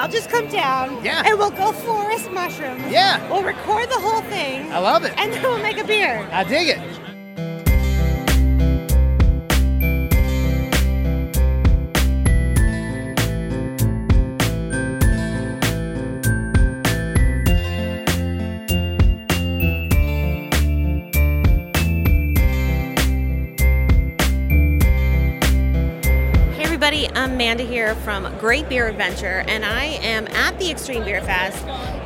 I'll just come down. Yeah. And we'll go forest mushrooms. Yeah. We'll record the whole thing. I love it. And then we'll make a beer. I dig it. I'm Amanda here from Great Beer Adventure, and I am at the Extreme Beer Fest,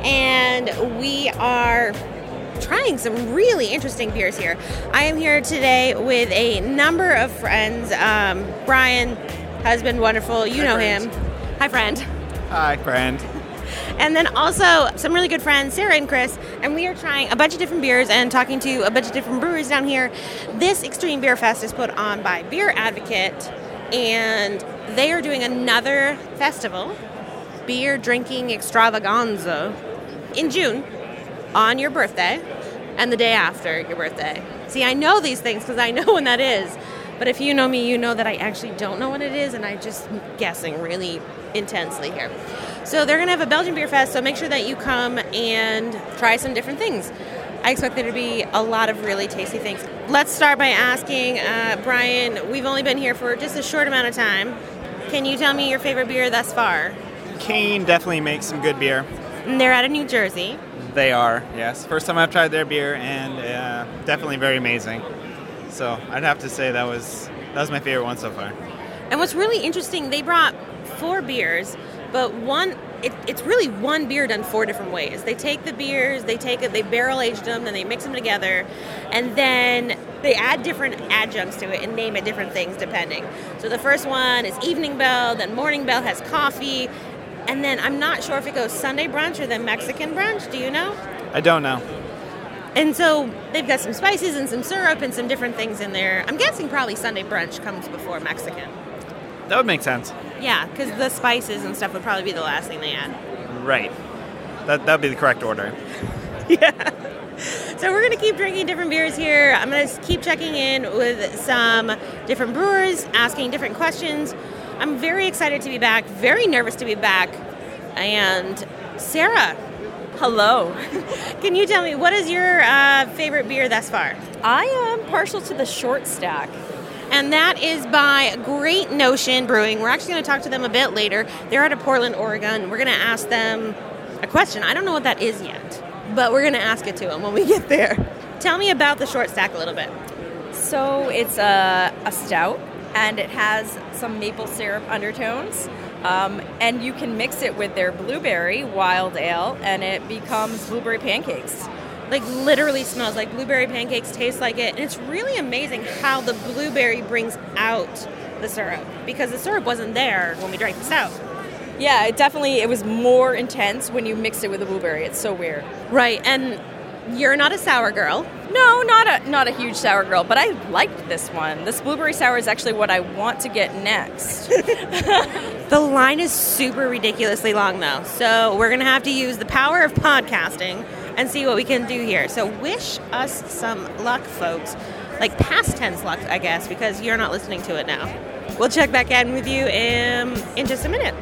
and we are trying some really interesting beers here. I am here today with a number of friends. Brian, husband, wonderful, you know him. Hi, friend. Hi, friend. And then also some really good friends, Sarah and Chris, and we are trying a bunch of different beers and talking to a bunch of different breweries down here. This Extreme Beer Fest is put on by Beer Advocate, and they are doing another festival, beer drinking extravaganza, in June on your birthday and the day after your birthday. See, I know these things because I know when that is, but if you know me, you know that I actually don't know when it is, and I'm just guessing really intensely here. So they're going to have a Belgian Beer Fest, so make sure that you come and try some different things. I expect there to be a lot of really tasty things. Let's start by asking, Brian, we've only been here for just a short amount of time. Can you tell me your favorite beer thus far? Kane definitely makes some good beer. And they're out of New Jersey. They are, yes. First time I've tried their beer, and definitely very amazing. So I'd have to say that was my favorite one so far. And what's really interesting, they brought 4 beers, but it's really one beer done 4 different ways. They take the beers, they barrel aged them, then they mix them together, and then they add different adjuncts to it and name it different things depending. So the first one is Evening Bell, then Morning Bell has coffee, and then I'm not sure if it goes Sunday brunch or then Mexican brunch. Do you know? I don't know. And so they've got some spices and some syrup and some different things in there. I'm guessing probably Sunday brunch comes before Mexican. That would make sense. Yeah, because the spices and stuff would probably be the last thing they add. Right. That would be the correct order. Yeah. So we're going to keep drinking different beers here. I'm going to keep checking in with some different brewers, asking different questions. I'm very excited to be back, very nervous to be back. And Sarah. Hello. Can you tell me, what is your favorite beer thus far? I am partial to the Short Stack. And that is by Great Notion Brewing. We're actually going to talk to them a bit later. They're out of Portland, Oregon. We're going to ask them a question. I don't know what that is yet, but we're going to ask it to them when we get there. Tell me about the Short Stack a little bit. So it's a stout, and it has some maple syrup undertones. And you can mix it with their blueberry wild ale, and it becomes blueberry pancakes. Like, literally smells like blueberry pancakes, tastes like it. And it's really amazing how the blueberry brings out the syrup, because the syrup wasn't there when we drank the stout. Yeah, it was more intense when you mixed it with the blueberry. It's so weird. Right, and you're not a sour girl. No, not a huge sour girl, but I liked this one. This blueberry sour is actually what I want to get next. The line is super ridiculously long, though, so we're going to have to use the power of podcasting and see what we can do here. So wish us some luck, folks. Like past tense luck, I guess, because you're not listening to it now. We'll check back in with you in just a minute.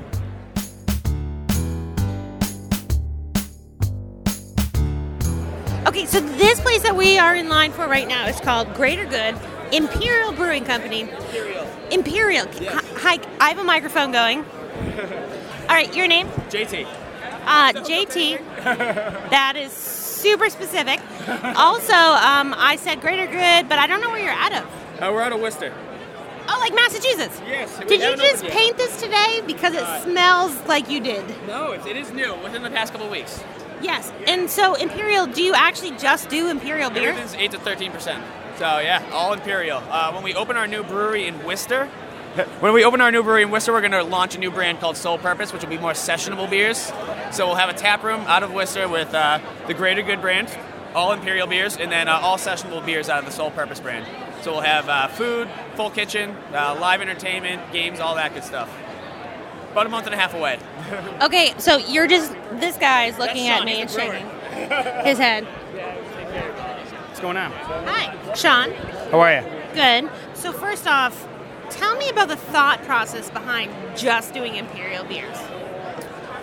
Okay, so this place that we are in line for right now is called Greater Good Imperial Brewing Company. Imperial. Yeah. Hi, I have a microphone going. All right, your name? JT. JT. That is super specific. Also, I said Greater Good, but I don't know where you're out of. We're out of Worcester. Oh, like Massachusetts? Yes. Did you just paint this today? Because it smells like you did. No, it is new, within the past couple of weeks. Yes, and so Imperial, do you actually just do Imperial beer? Everything's 8 to 13%. So yeah, all Imperial. When we open our new brewery in Worcester, we're going to launch a new brand called Soul Purpose, which will be more sessionable beers. So we'll have a tap room out of Worcester with the Greater Good brand, all Imperial beers, and then all sessionable beers out of the Soul Purpose brand. So we'll have food, full kitchen, live entertainment, games, all that good stuff. About a month and a half away. Okay, so you're just, this guy's looking at me and shaking his head. What's going on? Hi, Sean. How are you? Good. So first off, tell me about the thought process behind just doing Imperial beers.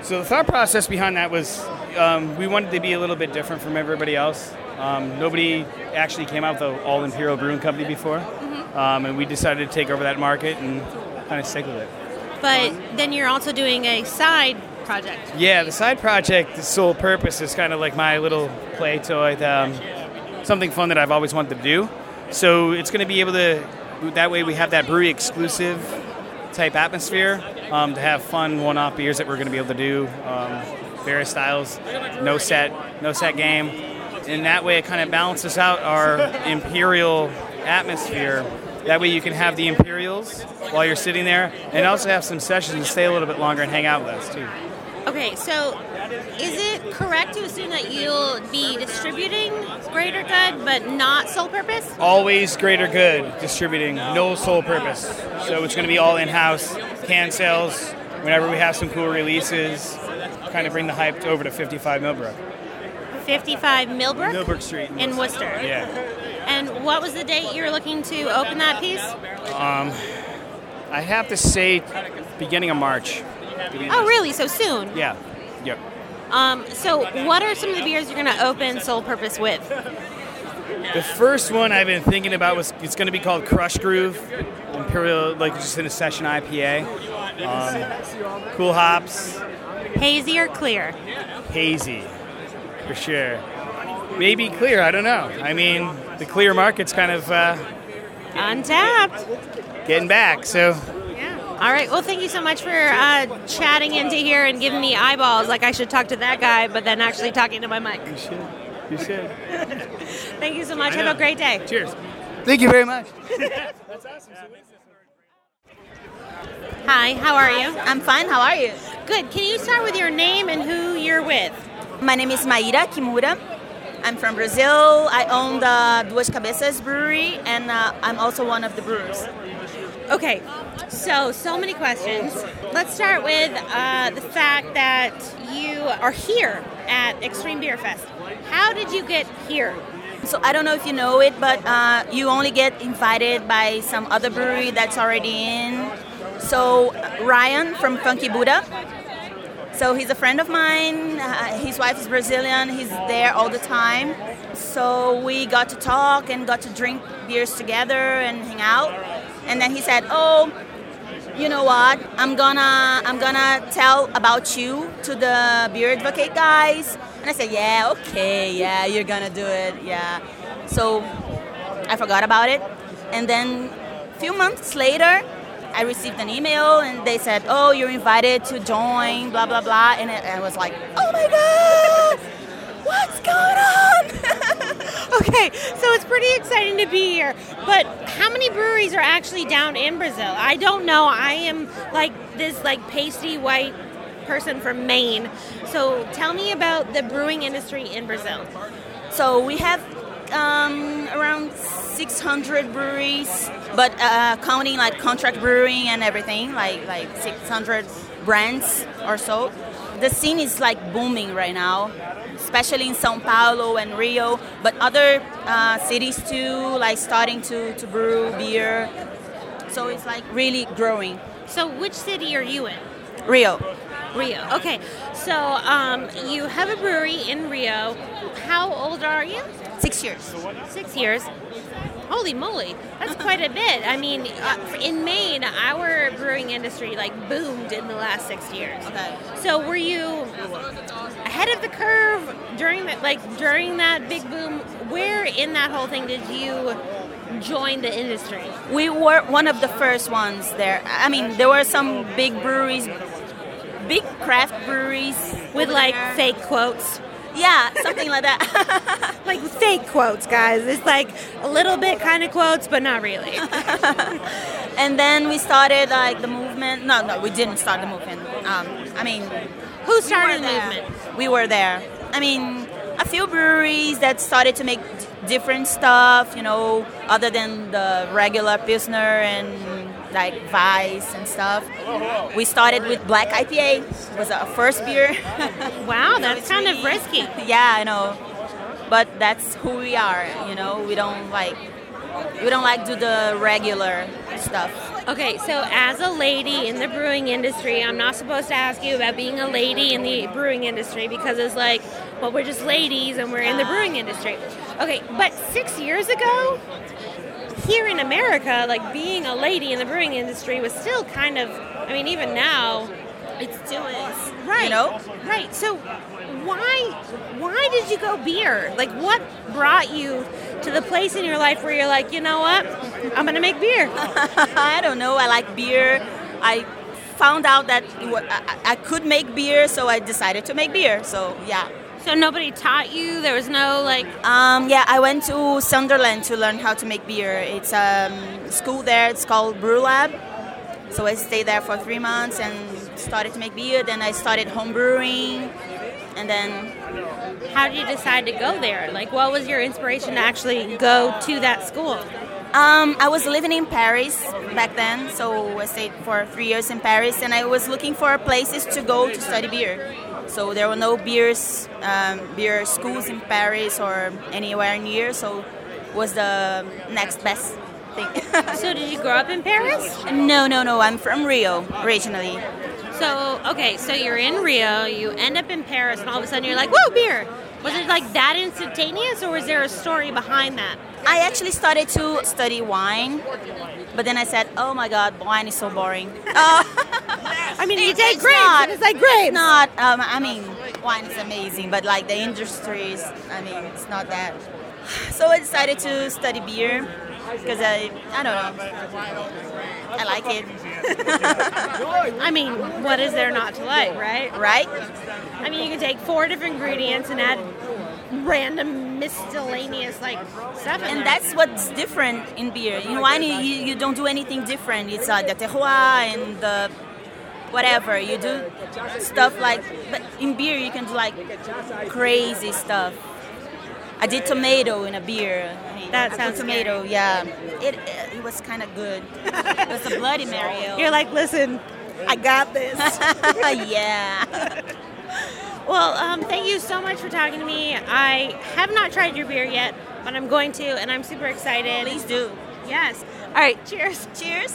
So the thought process behind that was we wanted to be a little bit different from everybody else. Nobody actually came out with an all-imperial brewing company before, and we decided to take over that market and kind of stick with it. But then you're also doing a side project. Yeah, the side project, the sole purpose, is kind of like my little play toy, something fun that I've always wanted to do. So it's going to be able to, that way we have that brewery exclusive type atmosphere, to have fun one-off beers that we're going to be able to do, various styles, no set game. And that way it kind of balances out our imperial atmosphere. That way you can have the Imperials while you're sitting there and also have some sessions and stay a little bit longer and hang out with us too. Okay, so is it correct to assume that you'll be distributing Greater Good but not Sole Purpose? Always Greater Good distributing, no sole purpose. So it's going to be all in-house, can sales, whenever we have some cool releases, kind of bring the hype over to 55 Millbrook. 55 Millbrook? Millbrook Street. In Worcester. Yeah. And what was the date you were looking to open that piece? I have to say beginning of March. Oh, really? So soon? Yeah. Yep. So what are some of the beers you're going to open Sole Purpose with? The first one I've been thinking about it's going to be called Crush Groove, Imperial, like just in a session IPA. Cool hops. Hazy or clear? Hazy, for sure. Maybe clear, I don't know. I mean, the clear market's kind of Untapped. getting back, so... All right. Well, thank you so much for chatting into here and giving me eyeballs like I should talk to that guy, but then actually talking to my mic. You should. Thank you so much. Have a great day. Cheers. Thank you very much. That's awesome. Hi, how are you? I'm fine. How are you? Good. Can you start with your name and who you're with? My name is Maíra Kimura. I'm from Brazil. I own the Duas Cabeças Brewery, and I'm also one of the brewers. Okay, so many questions. Let's start with the fact that you are here at Extreme Beer Fest. How did you get here? So I don't know if you know it, but you only get invited by some other brewery that's already in. So Ryan from Funky Buddha. So he's a friend of mine. His wife is Brazilian. He's there all the time. So we got to talk and got to drink beers together and hang out. And then he said, "Oh, you know what? I'm gonna tell about you to the Beer Advocate guys." And I said, "Yeah, okay, yeah, you're gonna do it, yeah." So I forgot about it. And then a few months later, I received an email and they said, "Oh, you're invited to join, blah, blah, blah." And I was like, "Oh my God, what's going on?" Okay, so it's pretty exciting to be here. But how many breweries are actually down in Brazil? I don't know. I am like this pasty white person from Maine. So tell me about the brewing industry in Brazil. So we have around 600 breweries, but counting like contract brewing and everything, like 600 brands or so. The scene is like booming right now, especially in São Paulo and Rio, but other cities too, like starting to brew beer. So it's like really growing. So which city are you in? Rio. Okay, so you have a brewery in Rio. How old are you? 6 years. 6 years. Holy moly, that's quite a bit. I mean, in Maine, our brewing industry boomed in the last 6 years. Okay. So were you ahead of the curve during that big boom? Where in that whole thing did you join the industry? We were one of the first ones there. I mean, there were some big breweries, big craft breweries with fake quotes. Yeah, something like that. Like fake quotes, guys. It's like a little bit kind of quotes, but not really. And then we started the movement. No, we didn't start the movement. Who started the movement? We were there. I mean, a few breweries that started to make different stuff, other than the regular Pilsner and Weiss and stuff. We started with Black IPA. It was our first beer. Wow, that's kind of risky. Yeah, I know. But that's who we are, We don't do the regular stuff. Okay, so as a lady in the brewing industry, I'm not supposed to ask you about being a lady in the brewing industry because it's like, well, we're just ladies and we're in the brewing industry. Okay, but 6 years ago, here in America, like being a lady in the brewing industry was still kind of, I mean, even now, It still is. right? You know? Right. So why did you go beer? Like, what brought you to the place in your life where you're like, you know what, I'm gonna make beer? I don't know. I like beer. I found out that I could make beer, so I decided to make beer. So yeah. So nobody taught you? There was no like. Yeah, I went to Sunderland to learn how to make beer. It's a school there. It's called Brew Lab. So I stayed there for 3 months and started to make beer. Then I started home brewing, and then. How did you decide to go there? Like, what was your inspiration to actually go to that school? I was living in Paris back then, so I stayed for 3 years in Paris, and I was looking for places to go to study beer. So there were no beer schools in Paris or anywhere near, so it was the next best thing. So did you grow up in Paris? No. I'm from Rio originally. So, okay, so you're in Rio, you end up in Paris, and all of a sudden you're like, whoa, beer! Was it like that instantaneous, or was there a story behind that? I actually started to study wine, but then I said, oh my god, wine is so boring. I mean, you take It's grapes, not. and it's like grapes! It's not, I mean, wine is amazing, but like the industry is, I mean, it's not that. So I decided to study beer, because I don't know, I like it. I mean, what is there not to like, right? Right? I mean, you can take 4 different ingredients and add random miscellaneous like stuff in And there. that's what's different in beer. In wine, you don't do anything different. It's the terroir and the whatever. You do stuff like, but in beer you can do like crazy stuff. I did tomato in a beer. That I put sounds tomato. Yeah, it was kind of good. It was a Bloody Mary. You're like, listen, I got this. Yeah. Well, thank you so much for talking to me. I have not tried your beer yet, but I'm going to, and I'm super excited. Please do. Yes. All right, cheers. Cheers.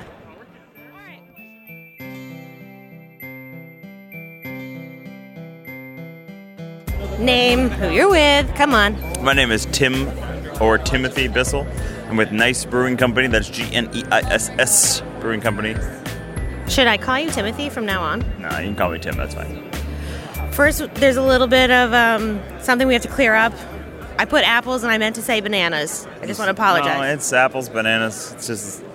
Name, who you're with, come on. My name is Tim, or Timothy Bissell. I'm with Nice Brewing Company. That's GNEISS Brewing Company. Should I call you Timothy from now on? No, you can call me Tim. That's fine. First, there's a little bit of something we have to clear up. I put apples and I meant to say bananas. I just want to apologize. No, it's apples, bananas. It's just,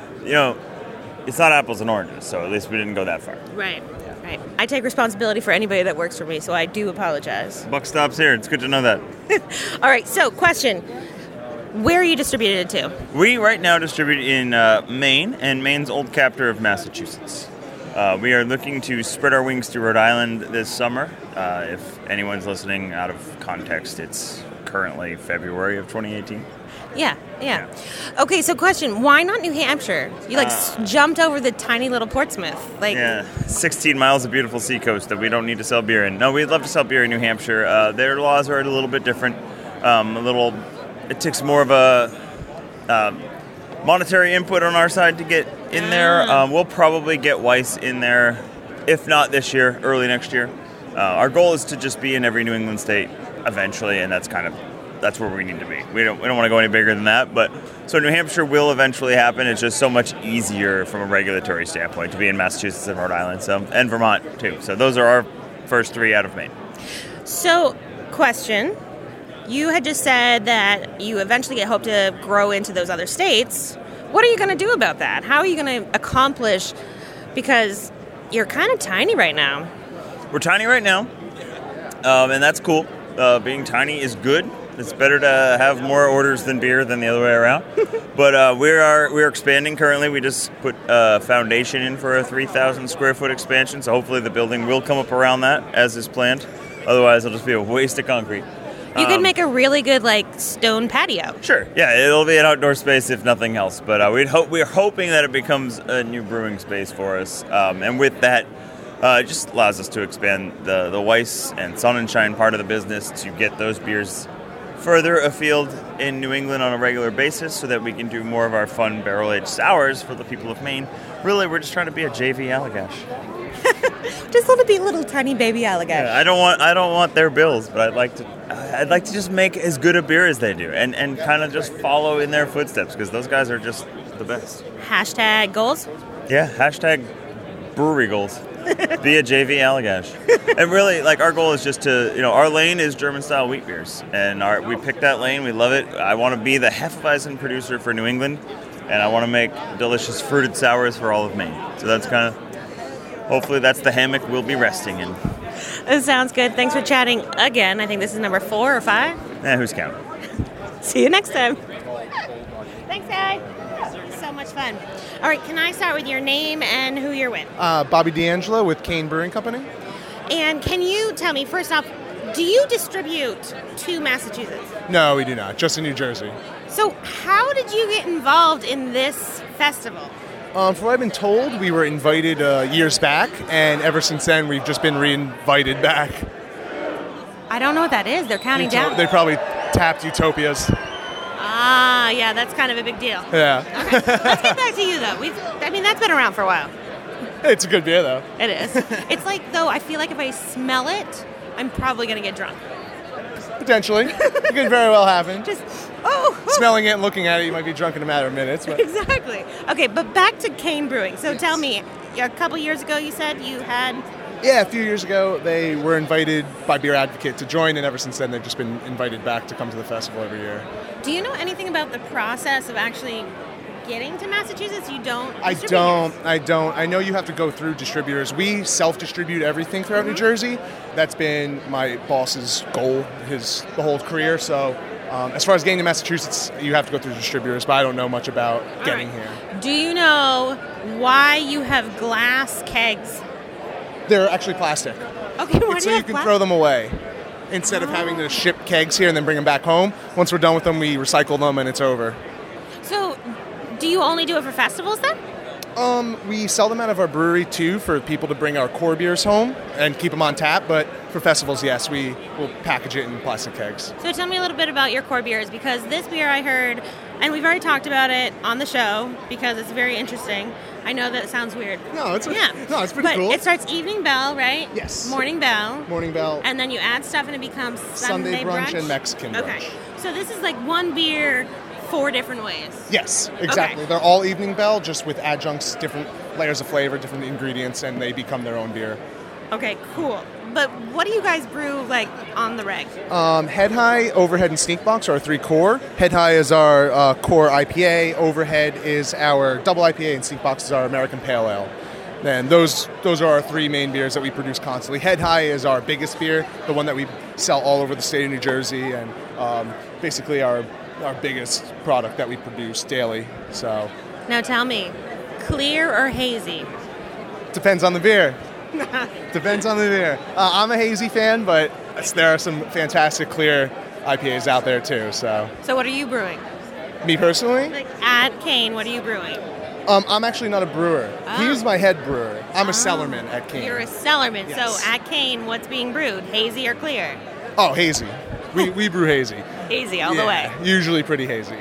it's not apples and oranges, so at least we didn't go that far. Right. I take responsibility for anybody that works for me, so I do apologize. Buck stops here. It's good to know that. All right, so question. Where are you distributed to? We right now distribute in Maine and Maine's old captor of Massachusetts. We are looking to spread our wings to Rhode Island this summer. If anyone's listening out of context, it's currently February of 2018. Yeah. Okay, so question. Why not New Hampshire? You jumped over the tiny little Portsmouth. 16 miles of beautiful seacoast that we don't need to sell beer in. No, we'd love to sell beer in New Hampshire. Their laws are a little bit different. It takes more of a monetary input on our side to get in there. We'll probably get Weiss in there, if not this year, early next year. Our goal is to just be in every New England state eventually, and that's where we need to be. We don't want to go any bigger than that, but so New Hampshire will eventually happen. It's just so much easier from a regulatory standpoint to be in Massachusetts and Rhode Island, and Vermont too. So those are our first 3 out of Maine. So, question. You had just said that you eventually hope to grow into those other states. What are you going to do about that? How are you going to accomplish? Because you're kind of tiny right now. We're tiny right now, and that's cool. Being tiny is good. It's better to have more orders than beer than the other way around. But we're expanding currently. We just put a foundation in for a 3,000 square foot expansion, so hopefully the building will come up around that as is planned. Otherwise, it'll just be a waste of concrete. You could make a really good stone patio. Sure, yeah, it'll be an outdoor space if nothing else. But we're hoping that it becomes a new brewing space for us, and with that, it just allows us to expand the Weiss and Sun and Shine part of the business to get those beers further afield in New England on a regular basis so that we can do more of our fun barrel-aged sours for the people of Maine. Really, we're just trying to be a JV Allagash. Just want to be little tiny baby Allagash. Yeah, I don't want their bills, but I'd like to just make as good a beer as they do and kind of just follow in their footsteps because those guys are just the best. Hashtag goals. Yeah, hashtag brewery goals. Be a JV Allagash. And really, like, our goal is just to, our lane is German-style wheat beers. And we picked that lane. We love it. I want to be the Hefeweizen producer for New England. And I want to make delicious fruited sours for all of Maine. So that's kind of, hopefully that's the hammock we'll be resting in. That sounds good. Thanks for chatting again. I think this is number 4 or 5. Who's counting? See you next time. Thanks, guys. So much fun. All right, can I start with your name and who you're with? Bobby D'Angelo with Kane Brewing Company. And can you tell me, first off, do you distribute to Massachusetts? No, we do not. Just in New Jersey. So how did you get involved in this festival? From what I've been told, we were invited years back, and ever since then, we've just been re-invited back. I don't know what that is. They're counting down. They probably tapped Utopias. Ah, yeah, that's kind of a big deal. Yeah. Okay, let's get back to you, though. That's been around for a while. It's a good beer, though. It is. It's like, though, I feel like if I smell it, I'm probably going to get drunk. Potentially. It could very well happen. Just, smelling it and looking at it, you might be drunk in a matter of minutes. But. Exactly. Okay, but back to Kane Brewing. So tell me, a couple years ago you said you had... Yeah, a few years ago, they were invited by Beer Advocate to join, and ever since then, they've just been invited back to come to the festival every year. Do you know anything about the process of actually getting to Massachusetts? You don't? I don't. I know you have to go through distributors. We self-distribute everything throughout New Jersey. That's been my boss's goal the whole career. So as far as getting to Massachusetts, you have to go through distributors, but I don't know much about getting here. Do you know why you have glass kegs? They're actually plastic. Okay, why so you can throw them away instead of having to ship kegs here and then bring them back home. Once we're done with them, we recycle them and it's over. So, do you only do it for festivals then? We sell them out of our brewery too for people to bring our core beers home and keep them on tap. But for festivals, yes, we will package it in plastic kegs. So tell me a little bit about your core beers, because this beer I heard, and we've already talked about it on the show because it's very interesting. I know that sounds weird. No, it's pretty cool. But it starts Evening Bell, right? Yes. Morning Bell. Morning Bell. And then you add stuff and it becomes Sunday brunch and Mexican brunch. Okay. So this is like one beer 4 different ways. Yes, exactly. Okay. They're all Evening Bell, just with adjuncts, different layers of flavor, different ingredients, and they become their own beer. Okay, cool. But what do you guys brew, like, on the reg? Head High, Overhead, and Sneak Box are our 3 core. Head High is our core IPA, Overhead is our double IPA, and Sneak Box is our American Pale Ale. And those are our 3 main beers that we produce constantly. Head High is our biggest beer, the one that we sell all over the state of New Jersey, and basically our biggest product that we produce daily. So now tell me, clear or hazy? Depends on the beer. Depends on the beer. I'm a hazy fan, but there are some fantastic clear IPAs out there too. So what are you brewing? Me personally? Like at Kane, what are you brewing? I'm actually not a brewer. Oh. He's my head brewer. I'm a cellarman at Kane. You're a cellarman. Yes. So at Kane, what's being brewed? Hazy or clear? Oh, hazy. We brew hazy. Hazy all the way. Usually pretty hazy.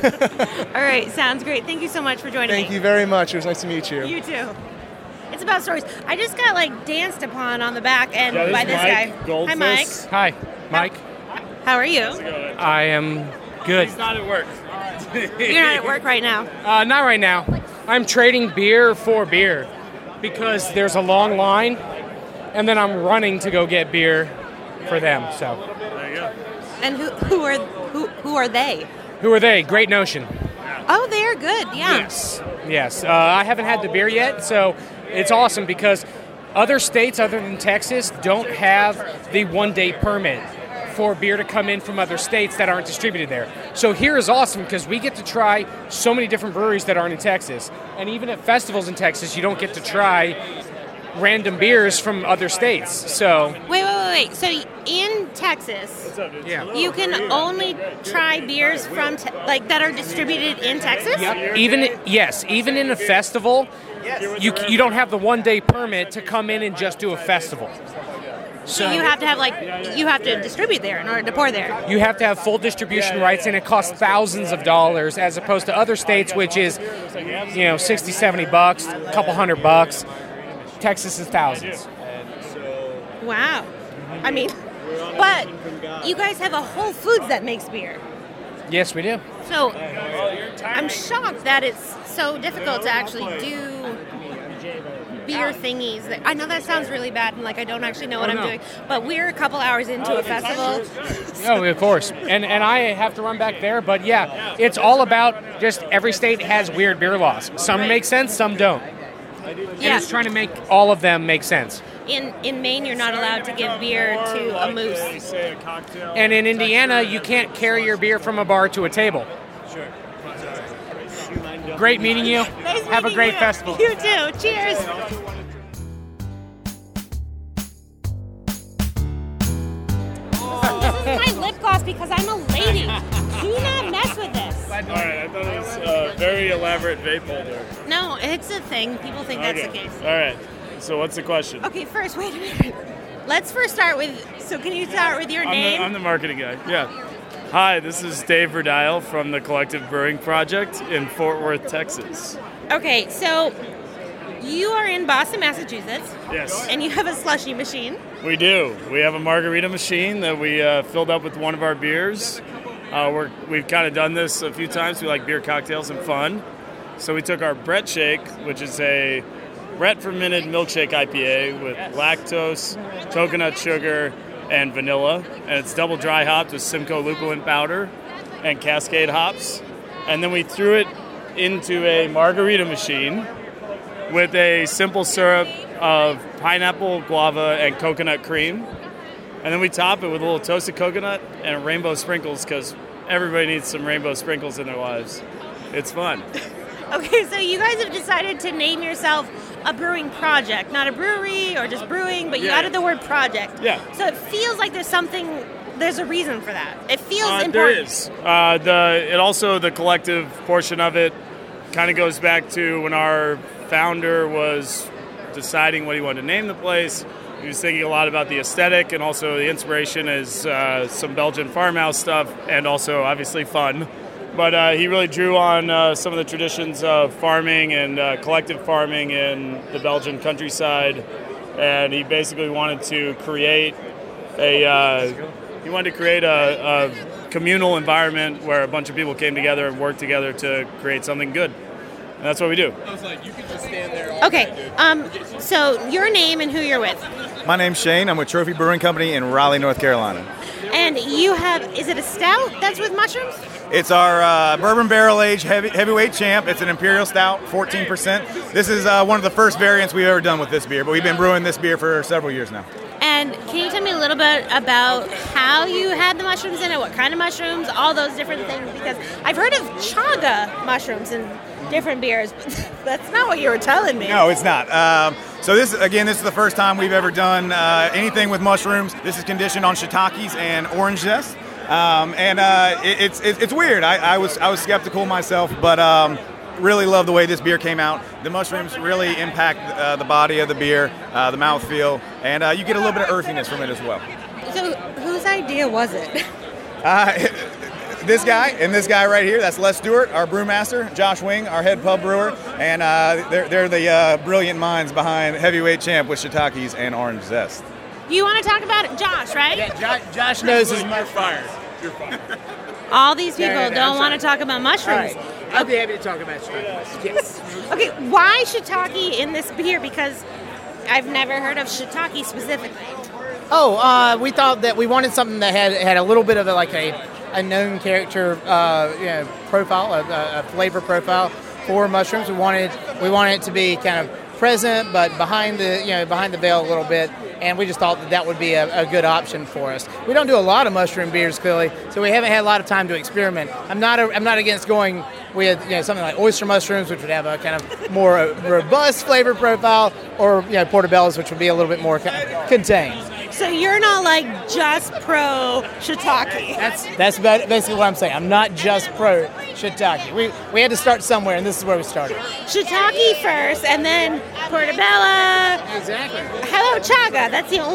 All right, sounds great. Thank you so much for joining me. Thank you very much. It was nice to meet you. You too. It's about stories. I just got danced upon on the back end by this Mike guy. Goldfuss. Hi, Mike. Hi, Mike. How are you? I am good. He's not at work. You're not at work right now? Not right now. I'm trading beer for beer because there's a long line, and then I'm running to go get beer for them. So. There you go. And who are they? Who are they? Great Notion. Oh, they're good. Yeah. Yes. I haven't had the beer yet, so it's awesome because other states other than Texas don't have the 1-day permit for beer to come in from other states that aren't distributed there. So here is awesome because we get to try so many different breweries that aren't in Texas. And even at festivals in Texas, you don't get to try random beers from other states. So Wait. So in Texas, you can only try beers from that are distributed in Texas? Yep. Even in a festival, you don't have the 1-day permit to come in and just do a festival. So you have to have you have to distribute there in order to pour there. You have to have full distribution rights, and it costs thousands of dollars, as opposed to other states, which is, $60, $70, a couple $100. Texas is thousands. Wow. I mean, but you guys have a Whole Foods that makes beer. Yes, we do. So I'm shocked that it's so difficult to actually do beer thingies. I know that sounds really bad and I don't actually know what I'm doing, but we're a couple hours into a festival. Oh, of course. And I have to run back there, but yeah, it's all about just every state has weird beer laws. Some make sense, some don't. And it's trying to make all of them make sense. In Maine, you're not allowed to give beer to a moose. And in Indiana, you can't carry your beer from a bar to a table. Great meeting you. Have a great festival. You too. Cheers. This is my lip gloss because I'm a lady. Do not mess with this. All right, I thought it was a very elaborate vape holder. No, it's a thing. People think that's the case. All right. So what's the question? Okay, first, wait a minute. Let's first start with, so can you start with your name? I'm the marketing guy, yeah. Hi, this is Dave Verdile from the Collective Brewing Project in Fort Worth, Texas. Okay, so you are in Boston, Massachusetts. Yes. And you have a slushie machine. We do. We have a margarita machine that we filled up with one of our beers. We've kind of done this a few times. We like beer cocktails and fun. So we took our Brett Shake, which is a Brett fermented milkshake IPA with lactose, coconut sugar, and vanilla. And it's double dry hopped with Simcoe lupulin powder and Cascade hops. And then we threw it into a margarita machine with a simple syrup of pineapple, guava, and coconut cream. And then we top it with a little toasted coconut and rainbow sprinkles because everybody needs some rainbow sprinkles in their lives. It's fun. Okay, so you guys have decided to name yourself a brewing project, not a brewery or just brewing, but you added the word project. Yeah. So it feels like there's a reason for that. It feels important. There is. The collective portion of it kind of goes back to when our founder was deciding what he wanted to name the place. He was thinking a lot about the aesthetic, and also the inspiration is some Belgian farmhouse stuff, and also obviously fun. But he really drew on some of the traditions of farming and collective farming in the Belgian countryside, and he basically wanted to create a communal environment where a bunch of people came together and worked together to create something good. And that's what we do. I was like, you could just stand there. Okay, so your name and who you're with. My name's Shane. I'm with Trophy Brewing Company in Raleigh, North Carolina. And you have, is it a stout that's with mushrooms? It's our bourbon barrel-aged heavyweight champ. It's an imperial stout, 14%. This is one of the first variants we've ever done with this beer, but we've been brewing this beer for several years now. And can you tell me a little bit about how you had the mushrooms in it, what kind of mushrooms, all those different things? Because I've heard of chaga mushrooms in different beers, but that's not what you were telling me. No, it's not. So this is the first time we've ever done anything with mushrooms. This is conditioned on shiitakes and orange zest. It's weird. I was skeptical myself, but really love the way this beer came out. The mushrooms really impact the body of the beer, the mouthfeel, and you get a little bit of earthiness from it as well. So whose idea was it? This guy and this guy right here, that's Les Stewart, our brewmaster, Josh Wing, our head pub brewer, and they're the brilliant minds behind Heavyweight Champ with shiitakes and orange zest. You want to talk about it? Josh, right? Yeah, Josh knows his you're fired. You're fired. All these people don't want to talk about mushrooms. Right. I'll be happy to talk about shiitake. Yes. Okay, why shiitake in this beer? Because I've never heard of shiitake specifically. We thought that we wanted something that had a little bit of a known character profile, a flavor profile for mushrooms. We wanted it to be kind of present, but behind the veil a little bit, and we just thought that would be a good option for us. We don't do a lot of mushroom beers, clearly, so we haven't had a lot of time to experiment. I'm not against going with something like oyster mushrooms, which would have a kind of more robust flavor profile, or portobellos, which would be a little bit more contained. So you're not just pro shiitake. That's basically what I'm saying. I'm not just pro shiitake. We had to start somewhere, and this is where we started. Shiitake first, and then portobello. Exactly. How about chaga? That's the only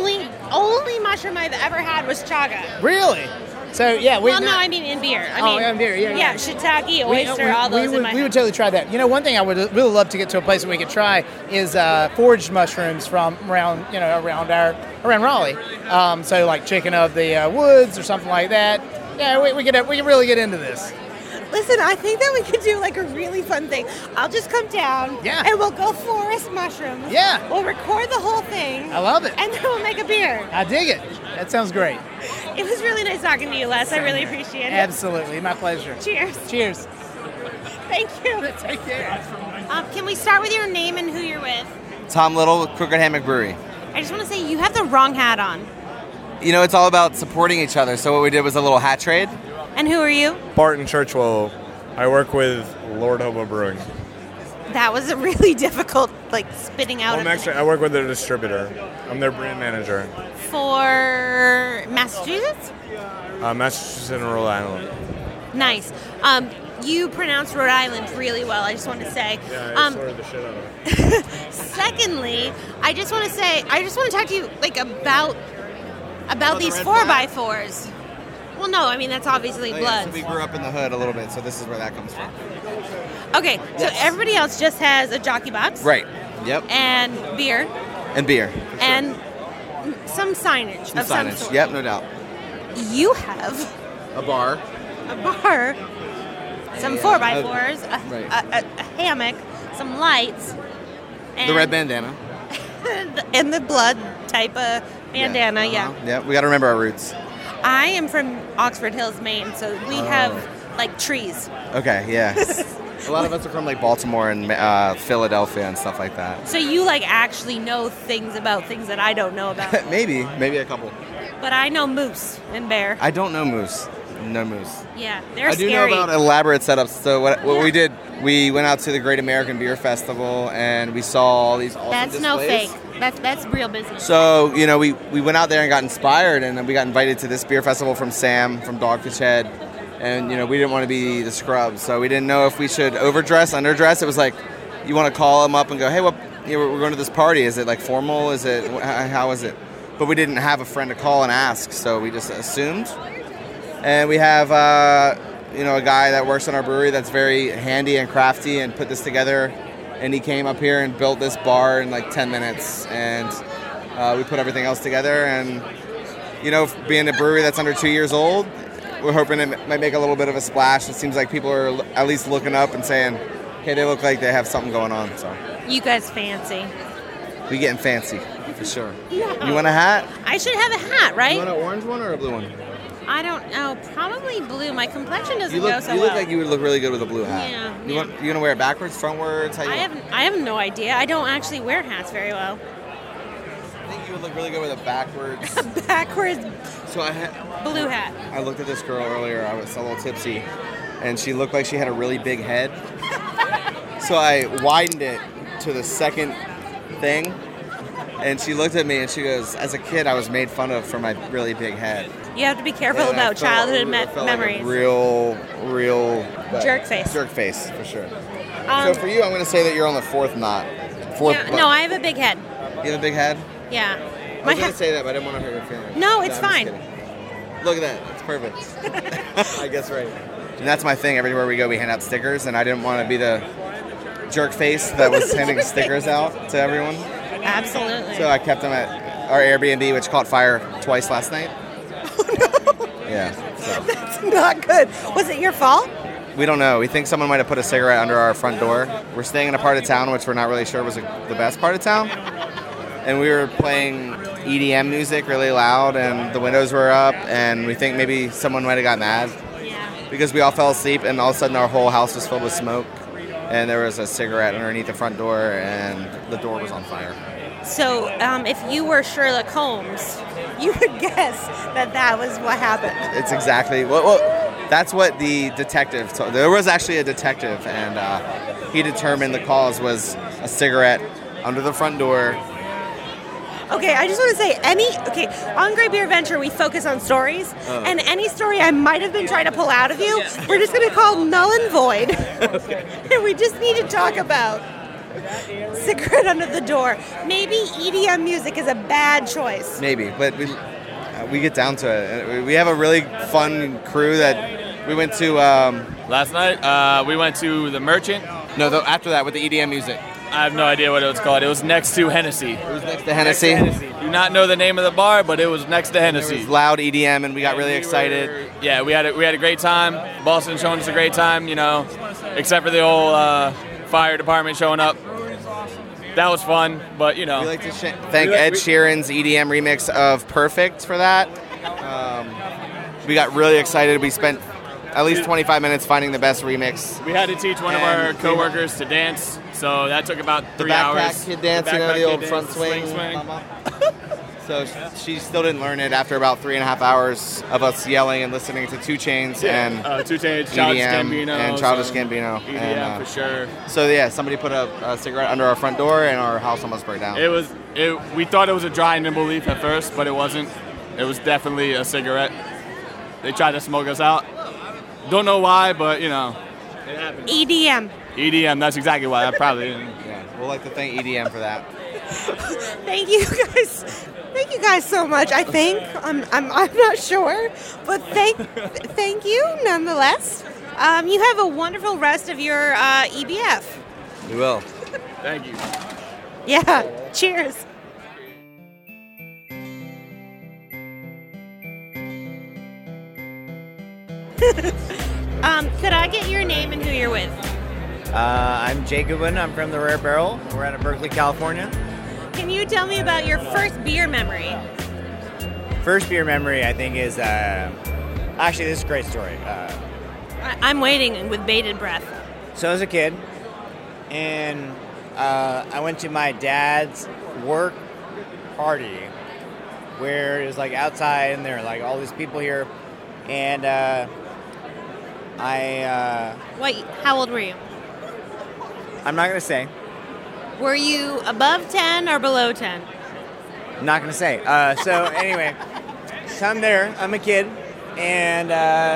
only mushroom I've ever had was chaga. Really? So yeah, Well, no, I mean in beer. in beer, yeah. Shiitake, oyster, all those in my we would totally try that. You know, one thing I would really love to get to a place where we could try is foraged mushrooms from around Raleigh. So like chicken of the woods or something like that. Yeah, we could really get into this. Listen, I think that we could do like a really fun thing. I'll just come down and we'll go forest mushrooms. Yeah. We'll record the whole thing. I love it. And then we'll make a beer. I dig it. That sounds great. It was really nice talking to you, Les. I really appreciate it. Absolutely. My pleasure. Cheers. Cheers. Thank you. Take care. Can we start with your name and who you're with? Tom Little, Crooked Hammock Brewery. I just want to say you have the wrong hat on. You know, it's all about supporting each other. So what we did was a little hat trade. And who are you? Barton Churchwell. I work with Lord Hobo Brewing. That was a really difficult, spitting out. I work with their distributor. I'm their brand manager. For Massachusetts? Massachusetts and Rhode Island. Nice. You pronounce Rhode Island really well, I just want to say. Yeah, I sorted the shit out of it. Secondly, I just want to talk to you, about these 4x4s. Well, no, I mean, that's obviously blood. So we grew up in the hood a little bit, so this is where that comes from. Okay, so everybody else just has a jockey box. Right. Yep. And beer. And beer. And some signage of some sort. Yep, no doubt. You have a bar, some 4x4s, a hammock, some lights, and the red bandana, and the blood type of bandana. Yeah, we got to remember our roots. I am from Oxford Hills, Maine, so we have trees. Okay, yeah. A lot of us are from Baltimore and Philadelphia and stuff like that. So you actually know things about things that I don't know about. maybe a couple. But I know moose and bear. I don't know moose. No moose. Yeah, they're I do scary. know about elaborate setups. So what we did, we went out to the Great American Beer Festival and we saw all these awesome That's displays. no fake. That's real business. So, we went out there and got inspired, and then we got invited to this beer festival from Sam from Dogfish Head. And, we didn't want to be the scrubs, so we didn't know if we should overdress, underdress. It was you want to call them up and go, hey, we're going to this party. Is it formal? Is it, how is it? But we didn't have a friend to call and ask, so we just assumed. And we have, a guy that works in our brewery that's very handy and crafty and put this together. And he came up here and built this bar in 10 minutes. And we put everything else together. And, being a brewery that's under 2 years old, we're hoping it might make a little bit of a splash. It seems like people are at least looking up and saying, hey, they look like they have something going on. So You guys fancy. We getting fancy, for sure. No. You want a hat? I should have a hat, right? You want an orange one or a blue one? I don't know. Probably blue. My complexion doesn't You look, go so you look well. like you would look really good with a blue hat. Yeah, You want to wear it backwards, frontwards? How you I have no idea. I don't actually wear hats very well. I think you would look really good with a backwards. Backwards So blue hat. I looked at this girl earlier. I was a little tipsy, and she looked like she had a really big head. So I widened it to the second thing, and she looked at me and she goes, "As a kid, I was made fun of for my really big head." You have to be careful And I about felt- childhood I felt memories. Like a real Jerk face. Jerk face, for sure. Um, So for you, I'm going to say that you're on the fourth knot. Yeah, no, I have a big head. You have a big head? Yeah. I My was going head. to say that, but I didn't want to hurt your feelings. No, it's I'm just fine. kidding. Look at that. It's perfect. I guess right. And that's my thing. Everywhere we go, we hand out stickers, and I didn't want to be the jerk face that was handing stickers out to everyone. Absolutely. So I kept them at our Airbnb, which caught fire twice last night. Yeah. So. That's not good. Was it your fault? We don't know. We think someone might have put a cigarette under our front door. We're staying in a part of town which we're not really sure was the best part of town. And we were playing EDM music really loud, and the windows were up, and we think maybe someone might have got mad. Because we all fell asleep, and all of a sudden our whole house was filled with smoke. And there was a cigarette underneath the front door, and the door was on fire. So, if you were Sherlock Holmes, you would guess that was what happened. It's exactly well, that's what the detective told. There was actually a detective, and he determined the cause was a cigarette under the front door. Okay, I just want to say, on Great Beer Adventure, we focus on stories, and any story I might have been trying to pull out of you, we're just going to call null and void. And we just need to talk about cigarette under the door. Maybe EDM music is a bad choice. Maybe, but we get down to it. We have a really fun crew that we went to. Last night, we went to the Merchant. No, after that with the EDM music. I have no idea what it was called. It was next to Hennessy. It was next to Hennessy. Do not know the name of the bar, but it was next to Hennessy. It was loud EDM, and we got really excited. Yeah, we had a great time. Boston showing us a great time, except for the old fire department showing up. That was fun, but We like to thank Ed Sheeran's EDM remix of Perfect for that. We got really excited. We spent at least 25 minutes finding the best remix. We had to teach one of our coworkers to dance, so that took about 3 hours. Kid dance, the old front swing. So she still didn't learn it after about 3.5 hours of us yelling and listening to 2 Chainz and 2 Chainz, Childish Gambino, and Childish Gambino. EDM for sure. So yeah, somebody put a cigarette under our front door and our house almost burned down. We thought it was a dry nimble leaf at first, but it wasn't. It was definitely a cigarette. They tried to smoke us out. Don't know why, but it happened. EDM. EDM, that's exactly why. I probably didn't. Yeah, we'll like to thank EDM for that. Thank you guys so much. I think I'm not sure, but thank you nonetheless. You have a wonderful rest of your EBF. We will. Thank you. Yeah. Cheers. Could I get your name and who you're with? I'm Jay Goodwin. I'm from the Rare Barrel. We're out of Berkeley, California. Can you tell me about your first beer memory? First beer memory, I think, is actually this is a great story. I'm waiting with bated breath. So I was a kid, and I went to my dad's work party, where it was like outside, and there were like all these people here, and Wait, how old were you? I'm not gonna say. Were you above 10 or below 10? I'm not gonna say. So anyway, so I'm there. I'm a kid, and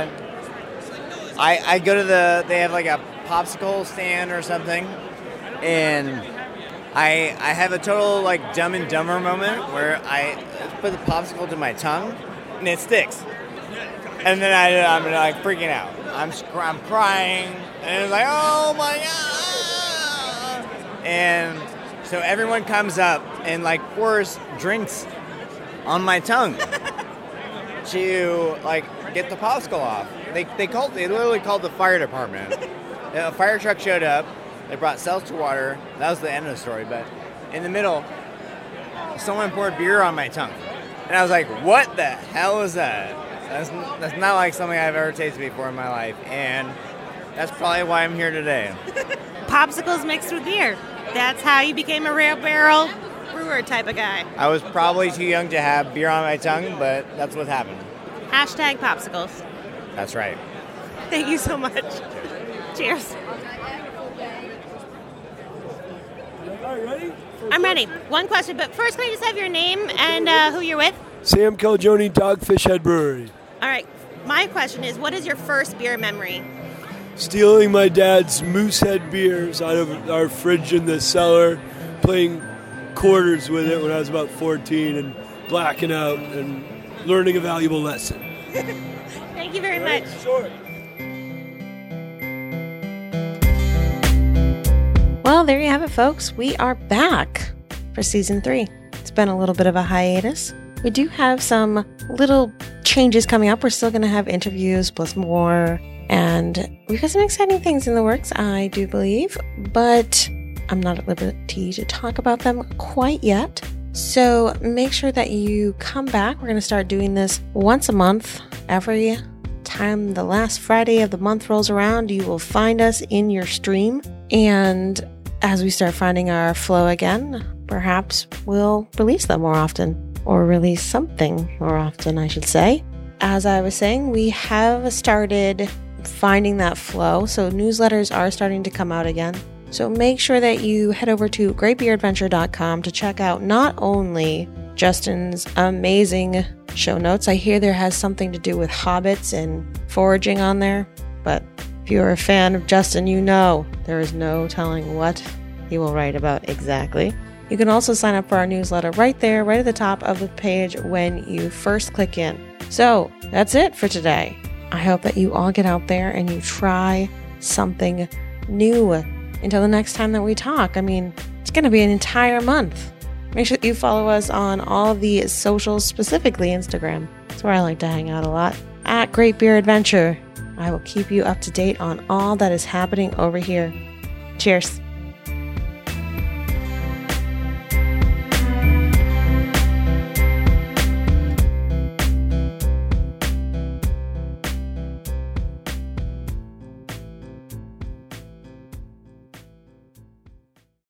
I go to they have like a popsicle stand or something, and I have a total like Dumb and Dumber moment where I put the popsicle to my tongue, and it sticks, and then I'm like freaking out. I'm crying, and it's like, oh my god! And so everyone comes up and like pours drinks on my tongue to like get the popsicle off. They literally called the fire department. A fire truck showed up. They brought seltzer water. That was the end of the story. But in the middle, someone poured beer on my tongue, and I was like, "What the hell is that?" That's not like something I've ever tasted before in my life, and that's probably why I'm here today. Popsicles mixed with beer. That's how you became a Rare Barrel brewer type of guy. I was probably too young to have beer on my tongue, but that's what happened. Hashtag popsicles. That's right. Thank you so much. Cheers. All right, ready? I'm ready. One question, but first can I just have your name and who you're with? Sam Calagione, Dogfish Head Brewery. All right. My question is, what is your first beer memory? Stealing my dad's Moosehead beers out of our fridge in the cellar, playing quarters with it when I was about 14 and blacking out and learning a valuable lesson. Thank you very much. Sure. Well, there you have it, folks. We are back for season 3. It's been a little bit of a hiatus. We do have some little changes coming up. We're still going to have interviews plus more. And we've got some exciting things in the works, I do believe. But I'm not at liberty to talk about them quite yet. So make sure that you come back. We're going to start doing this once a month. Every time the last Friday of the month rolls around, you will find us in your stream. And as we start finding our flow again, perhaps we'll release them more often. Or release something more often, I should say. As I was saying, we have started finding that flow. So newsletters are starting to come out again. So make sure that you head over to greatbeeradventure.com to check out not only Justin's amazing show notes. I hear there has something to do with hobbits and foraging on there. But if you're a fan of Justin, you know there is no telling what he will write about exactly. You can also sign up for our newsletter right there, right at the top of the page when you first click in. So that's it for today. I hope that you all get out there and you try something new until the next time that we talk. I mean, it's going to be an entire month. Make sure that you follow us on all the socials, specifically Instagram. That's where I like to hang out a lot. At Great Beer Adventure. I will keep you up to date on all that is happening over here. Cheers.